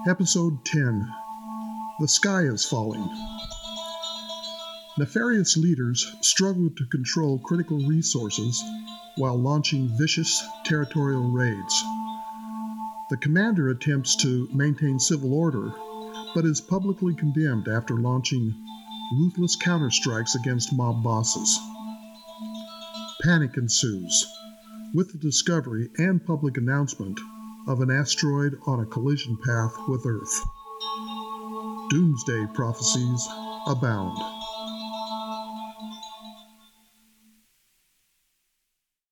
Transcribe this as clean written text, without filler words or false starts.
Episode 10. The Sky is Falling. Nefarious leaders struggle to control critical resources while launching vicious territorial raids. The commander attempts to maintain civil order, but is publicly condemned after launching ruthless counterstrikes against mob bosses. Panic ensues, with the discovery and public announcement of an asteroid on a collision path with Earth. Doomsday prophecies abound.